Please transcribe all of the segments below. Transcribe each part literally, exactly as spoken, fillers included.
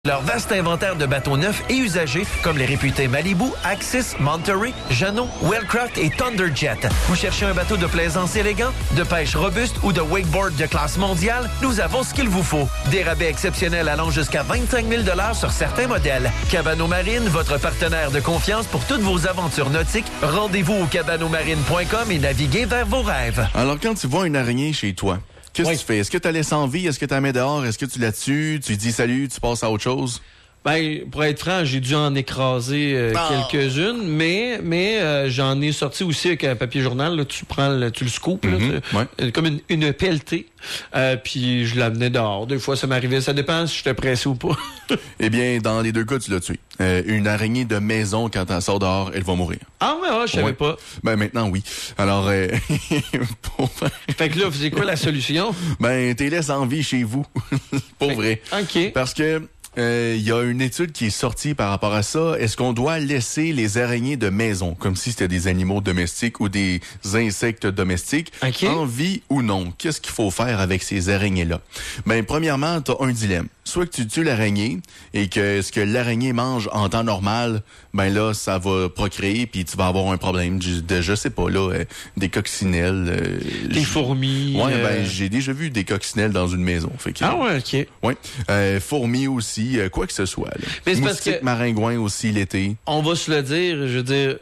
Leur vaste inventaire de bateaux neufs et usagés, comme les réputés Malibu, Axis, Monterey, Jeannot, Wellcraft et Thunderjet. Vous cherchez un bateau de plaisance élégant, de pêche robuste ou de wakeboard de classe mondiale? Nous avons ce qu'il vous faut. Des rabais exceptionnels allant jusqu'à vingt-cinq mille dollars sur certains modèles. Cabano Marine, votre partenaire de confiance pour toutes vos aventures nautiques. Rendez-vous au cabano marine point com et naviguez vers vos rêves. Alors, quand tu vois une araignée chez toi, qu'est-ce oui. que tu fais? Est-ce que tu la laisses en vie? Est-ce que tu la mets dehors? Est-ce que tu la tues? Tu lui dis salut, tu passes à autre chose? Ben, pour être franc, j'ai dû en écraser euh, oh. quelques-unes, mais mais euh, j'en ai sorti aussi avec un papier journal. Là, tu prends, le, tu le scoopes, mm-hmm. là, ouais. comme une, une pelletée, euh, puis je l'amenais dehors. Des fois, ça m'arrivait. Ça dépend si j'étais pressé ou pas. Eh bien, dans les deux cas, tu l'as tué. Euh, une araignée de maison, quand elle sort dehors, elle va mourir. Ah ouais, ouais je savais ouais. pas. Ben maintenant, oui. Alors, euh, pour... fait que là, c'est quoi la solution? Ben, t'es laisse en vie chez vous. Pour fait... vrai. OK. Parce que il euh, y a une étude qui est sortie par rapport à ça. Est-ce qu'on doit laisser les araignées de maison, comme si c'était des animaux domestiques ou des insectes domestiques, okay. en vie ou non? Qu'est-ce qu'il faut faire avec ces araignées-là? Ben, premièrement, t'as un dilemme. Soit que tu tues l'araignée et que ce que l'araignée mange en temps normal, ben là, ça va procréer puis tu vas avoir un problème de, je sais pas, là, euh, des coccinelles. Euh, des fourmis. Ouais, euh... ben, j'ai déjà vu des coccinelles dans une maison. Fait que, ah ouais, OK. Ouais. Euh, fourmis aussi, euh, quoi que ce soit. Là. Mais c'est Moustiques, parce que maringouins aussi l'été. On va se le dire, je veux dire,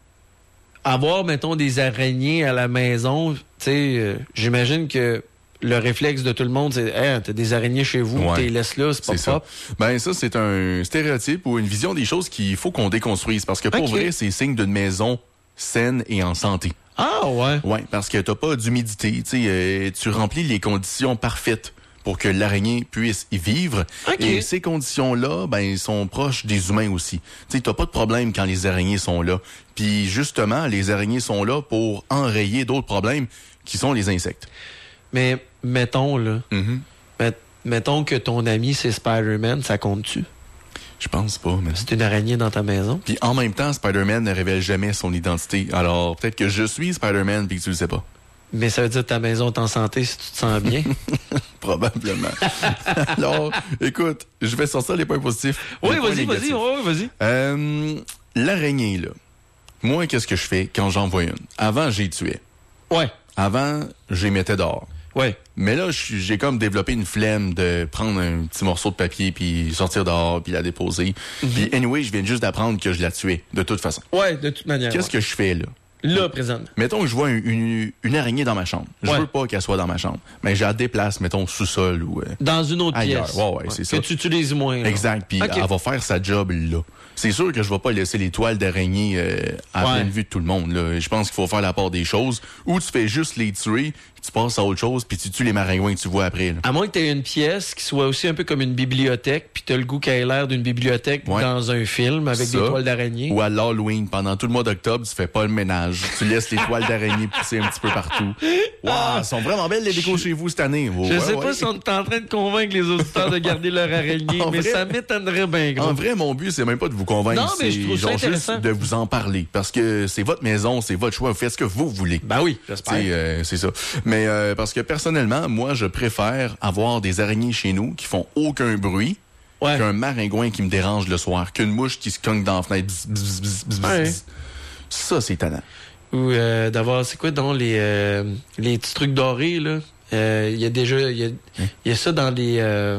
avoir, mettons, des araignées à la maison, tu sais, euh, j'imagine que le réflexe de tout le monde, c'est hey, t'as des araignées chez vous, ouais, t'es laisses là, c'est pas c'est propre. Ça. Ben ça, c'est un stéréotype ou une vision des choses qu'il faut qu'on déconstruise. Parce que pour okay. vrai, c'est signe d'une maison saine et en santé. Ah ouais? Ouais, parce que t'as pas d'humidité, tu sais, euh, tu remplis les conditions parfaites pour que l'araignée puisse y vivre. Okay. Et ces conditions-là, ben, ils sont proches des humains aussi. Tu sais, t'as pas de problème quand les araignées sont là. Puis justement, les araignées sont là pour enrayer d'autres problèmes qui sont les insectes. Mais mettons, là, mm-hmm. met, mettons que ton ami, c'est Spider-Man, ça compte-tu? Je pense pas, mais... C'est une araignée dans ta maison? Puis en même temps, Spider-Man ne révèle jamais son identité. Alors, peut-être que je suis Spider-Man puis que tu le sais pas. Mais ça veut dire que ta maison est en santé si tu te sens bien? Probablement. Alors, écoute, je vais sortir les points positifs. Oui, vas-y, vas-y, oui, vas-y. Euh, l'araignée, là. Moi, qu'est-ce que je fais quand j'en vois une? Avant, j'y tuais. Ouais. Avant, j'y mettais dehors. Ouais. Mais là, j'ai comme développé une flemme de prendre un petit morceau de papier puis sortir dehors puis la déposer. Mm-hmm. Puis anyway, je viens juste d'apprendre que je la tuais, de toute façon. Ouais, de toute manière. Qu'est-ce ouais. que je fais, là? Là, présentement. Mettons que je vois une, une, une araignée dans ma chambre. Je ouais. veux pas qu'elle soit dans ma chambre. Mais je la déplace, mettons, au sous-sol ou... Euh, dans une autre ailleurs. pièce. Ouais, ouais, c'est que ça. Que tu utilises moins. Là. Exact. Puis okay. elle va faire sa job là. C'est sûr que je vais pas laisser les toiles d'araignée euh, à ouais. pleine vue de tout le monde. Là. Je pense qu'il faut faire la part des choses. Ou tu fais juste les tuer, tu passes à autre chose, puis tu tues les maringouins que tu vois après. Là. À moins que tu aies une pièce qui soit aussi un peu comme une bibliothèque, puis tu as le goût qu'elle ait l'air d'une bibliothèque ouais. dans un film avec ça. Des toiles d'araignée. Ou à l'Halloween, pendant tout le mois d'octobre, tu fais pas le ménage. Tu laisses les toiles d'araignée pousser un petit peu partout. Waouh, elles sont vraiment belles les décos chez vous cette année. Oh, je ouais, sais ouais. pas si on est en train de convaincre les auditeurs de garder leur araignée, mais vrai, ça m'étonnerait bien gros. En vrai, mon but, c'est même pas de vous convaincre. Non, mais je trouve ça intéressant. Juste de vous en parler. Parce que c'est votre maison, c'est votre choix. Vous faites ce que vous voulez. Ben oui, j'espère. Euh, c'est ça. Mais euh, parce que personnellement, moi, je préfère avoir des araignées chez nous qui font aucun bruit ouais. qu'un maringouin qui me dérange le soir, qu'une mouche qui se cogne dans la fenêtre. Bzz, bzz, bzz, bzz, ouais. bzz. Ça, c'est étonnant. Ou euh, d'avoir, c'est quoi donc les, euh, les petits trucs dorés, là? Il euh, y a déjà, il y a, hein? y a ça dans les... Euh,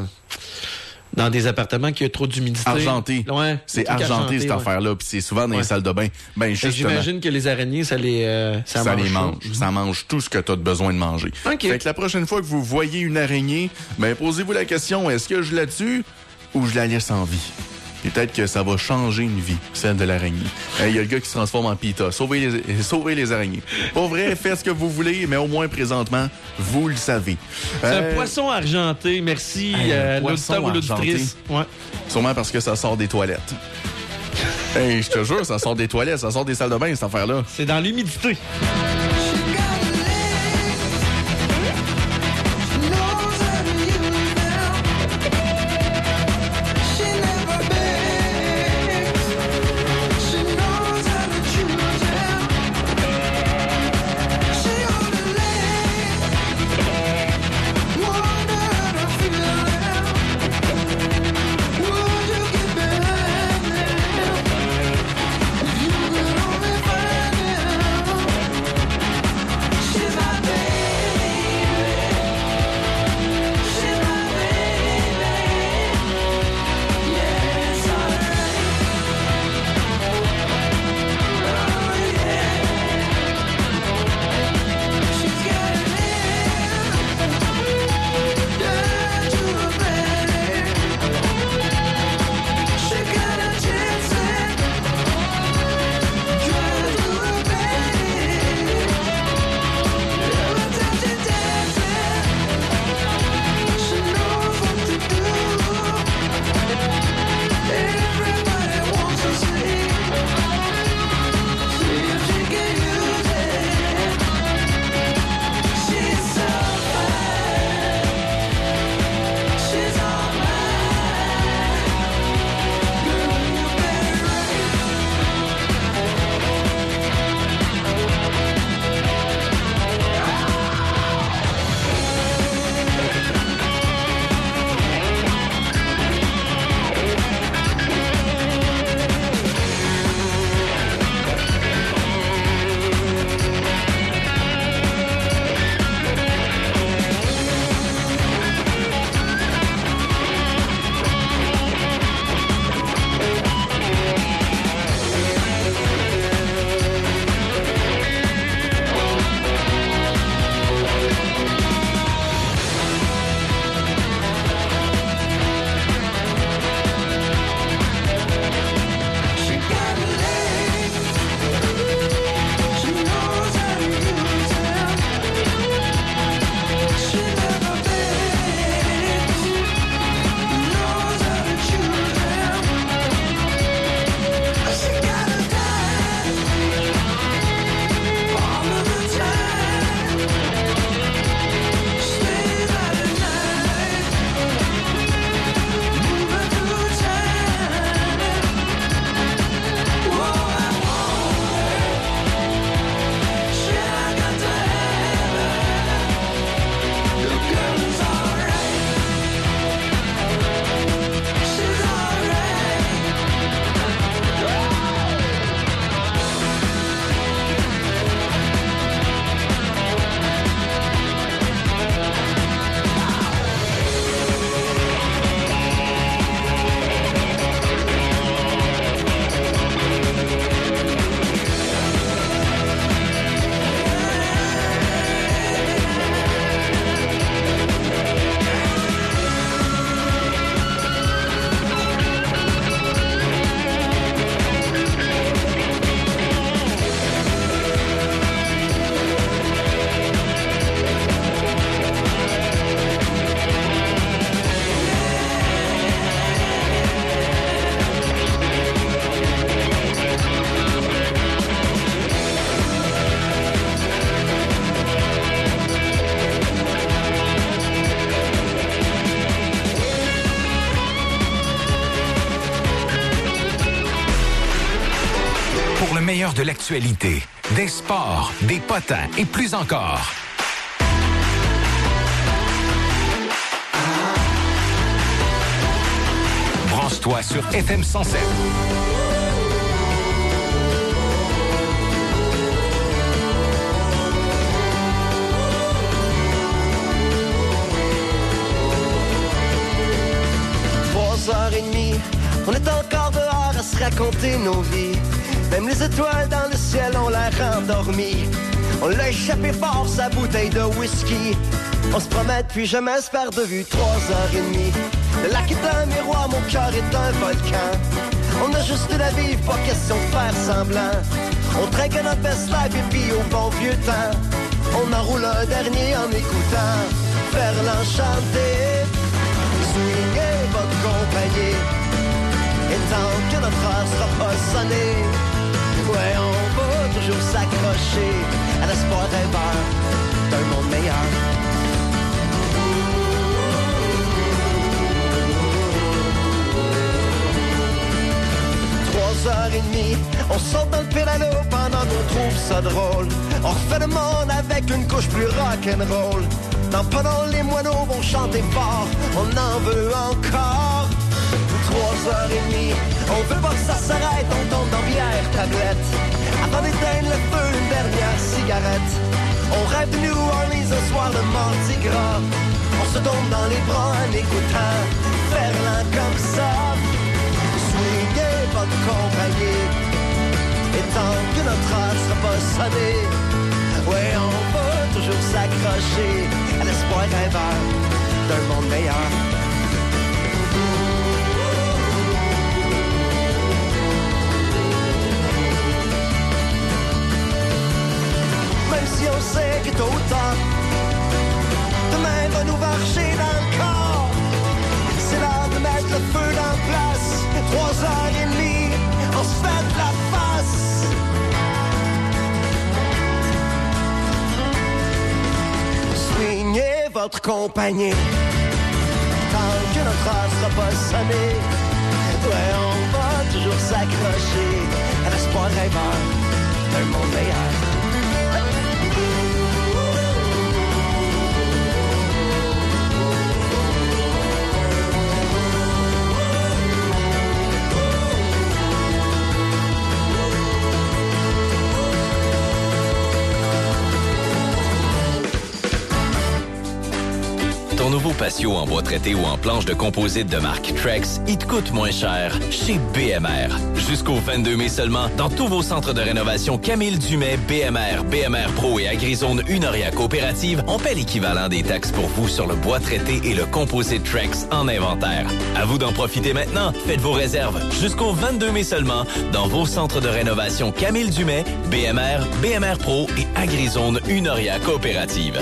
dans des appartements qui ont trop d'humidité. Argenté. Ouais, c'est argenté, argenté cette ouais. affaire-là, puis c'est souvent dans ouais. les salles de bain. Ben, justement, j'imagine que les araignées, ça les euh, ça, ça mange les mange. Mm-hmm. Ça mange tout ce que tu as besoin de manger. Okay. Fait que la prochaine fois que vous voyez une araignée, ben posez-vous la question, est-ce que je la tue ou je la laisse en vie? Peut-être que ça va changer une vie, celle de l'araignée. Il hey, y a le gars qui se transforme en pita. Sauvez les, sauvez les araignées. Pas vrai, faites ce que vous voulez, mais au moins présentement, vous le savez. C'est euh... un poisson argenté. Merci hey, à l'auditeur ou l'auditrice. Ouais. Sûrement parce que ça sort des toilettes. Hey, je te jure, ça sort des toilettes, ça sort des salles de bain, cette affaire-là. C'est dans l'humidité. Whoa. Pour le meilleur de l'actualité, des sports, des potins et plus encore. Branche-toi sur F M cent sept. Trois heures et demie, on est encore dehors à se raconter nos vies. Même les étoiles dans le ciel ont l'air endormies. On l'a échappé fort, sa bouteille de whisky. On se promet puis jamais se perd de vue. Trois heures et demie, le lac est un miroir, mon cœur est un volcan. On a juste de la vivre, pas question de faire semblant. On trinque notre best life et puis au bon vieux temps, on enroule un dernier en écoutant Ferland chanter. Swingez votre compagnie, et tant que notre heure sera pas sonnée, ouais, on va toujours s'accrocher à l'espoir rêveur d'un monde meilleur. Trois heures et demie, on saute dans le pédalo pendant qu'on trouve ça drôle. On refait le monde avec une couche plus rock'n'roll. Dans pendant les moineaux vont chanter fort, on en veut encore. Trois heures et demie, on veut pas que ça s'arrête, on tombe dans bière, tablette. Avant d'éteindre le feu, une dernière cigarette. On rêve de New Orleans ce soir de Mardi Gras. On se tombe dans les bras en écoutant Ferland comme ça. Swingez votre compagnie, et tant que notre heure sera pas sonnée, ouais, on va toujours s'accrocher à l'espoir rêveur d'un monde meilleur. Même si on sait que tôt ou tard, demain va nous marcher dans le corps, c'est l'heure de mettre le feu dans la place. Trois heures et demie, on se fait de la face. Swingez votre compagnie, tant que notre heure sera pas sonnée, ouais, on va toujours s'accrocher à l'espoir rêveur d'un monde meilleur. Ton nouveau patio en bois traité ou en planche de composite de marque Trex, il te coûte moins cher chez B M R. Jusqu'au vingt-deux mai seulement, dans tous vos centres de rénovation Camille Dumais, B M R, B M R Pro et AgriZone Unoria Coopérative, on paie l'équivalent des taxes pour vous sur le bois traité et le composite Trex en inventaire. À vous d'en profiter maintenant. Faites vos réserves jusqu'au vingt-deux mai seulement dans vos centres de rénovation Camille Dumais, B M R, B M R Pro et AgriZone Unoria Coopérative.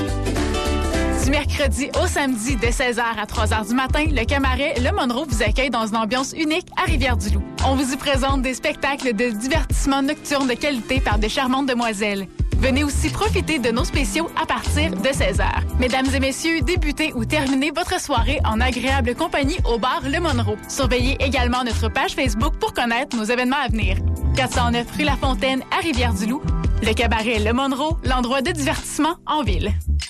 Du mercredi au samedi de seize heures à trois heures du matin, le cabaret Le Monroe vous accueille dans une ambiance unique à Rivière-du-Loup. On vous y présente des spectacles de divertissement nocturne de qualité par de charmantes demoiselles. Venez aussi profiter de nos spéciaux à partir de seize heures. Mesdames et messieurs, débutez ou terminez votre soirée en agréable compagnie au bar Le Monroe. Surveillez également notre page Facebook pour connaître nos événements à venir. quatre cent neuf rue La Fontaine à Rivière-du-Loup. Le cabaret Le Monroe, l'endroit de divertissement en ville.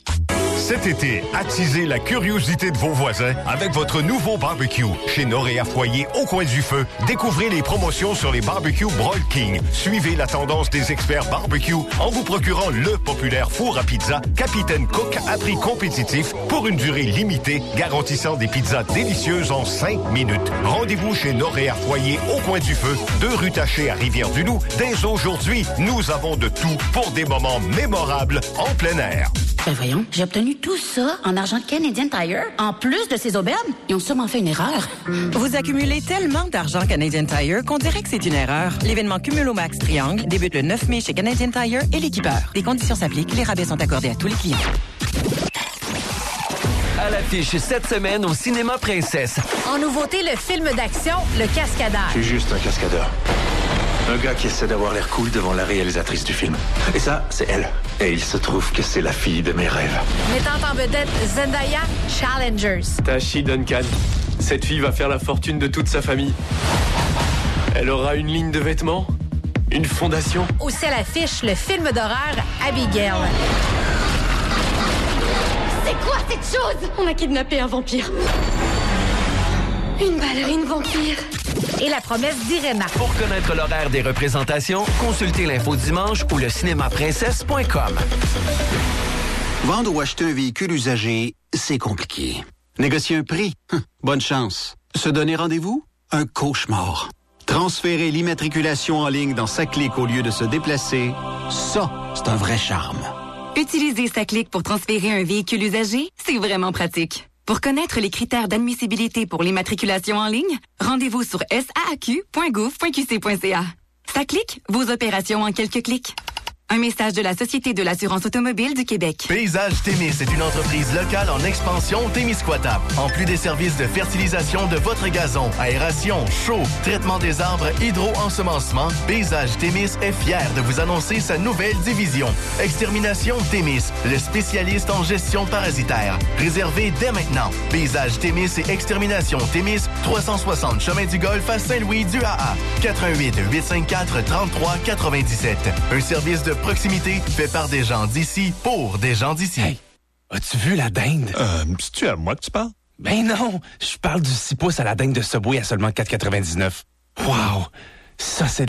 Cet été, attisez la curiosité de vos voisins avec votre nouveau barbecue. Chez Noréa Foyer, au coin du feu, découvrez les promotions sur les barbecues Broil King. Suivez la tendance des experts barbecue en vous procurant le populaire four à pizza Capitaine Cook à prix compétitif pour une durée limitée, garantissant des pizzas délicieuses en cinq minutes. Rendez-vous chez Noréa Foyer, au coin du feu, deux rue Taché à Rivière-du-Loup. Dès aujourd'hui, nous avons de tout pour des moments mémorables en plein air. Ben voyons, j'ai obtenu tout ça en argent Canadian Tire. En plus de ces aubaines, ils ont sûrement fait une erreur. Vous accumulez tellement d'argent Canadian Tire qu'on dirait que c'est une erreur. L'événement Cumulomax Triangle débute le neuf mai chez Canadian Tire et l'équipeur. Des conditions s'appliquent, les rabais sont accordés à tous les clients. À l'affiche cette semaine au Cinéma Princesse. En nouveauté, le film d'action Le Cascadeur. Je suis juste un cascadeur. Un gars qui essaie d'avoir l'air cool devant la réalisatrice du film. Et ça, c'est elle. Et il se trouve que c'est la fille de mes rêves. Mettant en vedette Zendaya, Challengers. Tashi Duncan. Cette fille va faire la fortune de toute sa famille. Elle aura une ligne de vêtements, Une fondation? Aussi à l'affiche, le film d'horreur Abigail. C'est quoi cette chose? On a kidnappé un vampire. Une ballerine vampire. Et la promesse d'Irena. Pour connaître l'horaire des représentations, consultez l'info dimanche ou le cinéma princesse point com. Vendre ou acheter un véhicule usagé, c'est compliqué. Négocier un prix? Bonne chance. Se donner rendez-vous? Un cauchemar. Transférer l'immatriculation en ligne dans SACLIC au lieu de se déplacer, ça, c'est un vrai charme. Utiliser SACLIC pour transférer un véhicule usagé, c'est vraiment pratique. Pour connaître les critères d'admissibilité pour l'immatriculation en ligne, rendez-vous sur s a a q point gouv point q c point c a. SACLIC, vos opérations en quelques clics. Un message de la Société de l'assurance automobile du Québec. Paysage Témis est une entreprise locale en expansion Témiscouata. En plus des services de fertilisation de votre gazon, aération, chaud, traitement des arbres, hydro-ensemencement, Paysage Témis est fier de vous annoncer sa nouvelle division. Extermination Témis, le spécialiste en gestion parasitaire. Réservé dès maintenant. Paysage Témis et Extermination Témis, trois cent soixante Chemin du Golfe à Saint-Louis-du-A A. quatre un huit, huit cinq quatre, trente-trois quatre-vingt-dix-sept. Un service de proximité fait par des gens d'ici pour des gens d'ici. Hey, as-tu vu la dinde? Euh, c'est-tu à moi que tu parles? Ben non, je parle du six pouces à la dinde de Subway à seulement quatre quatre-vingt-dix-neuf. Wow, ça c'est de